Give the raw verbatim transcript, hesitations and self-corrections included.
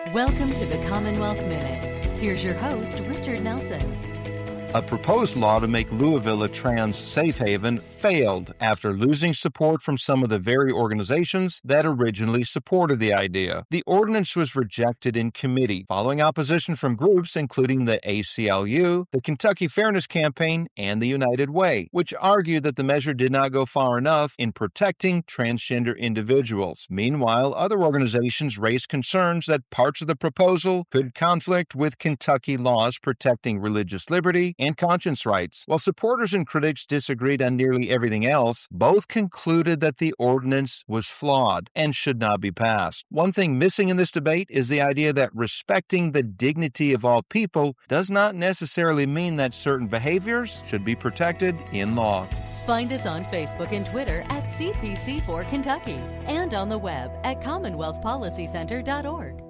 Welcome to the Commonwealth Minute. Here's your host, Richard Nelson. A proposed law to make Louisville a trans safe haven failed after losing support from some of the very organizations that originally supported the idea. The ordinance was rejected in committee, following opposition from groups including the A C L U, the Kentucky Fairness Campaign, and the United Way, which argued that the measure did not go far enough in protecting transgender individuals. Meanwhile, other organizations raised concerns that parts of the proposal could conflict with Kentucky laws protecting religious liberty and conscience rights. While supporters and critics disagreed on nearly everything else, both concluded that the ordinance was flawed and should not be passed. One thing missing in this debate is the idea that respecting the dignity of all people does not necessarily mean that certain behaviors should be protected in law. Find us on Facebook and Twitter at C P C four Kentucky and on the web at commonwealth policy center dot org.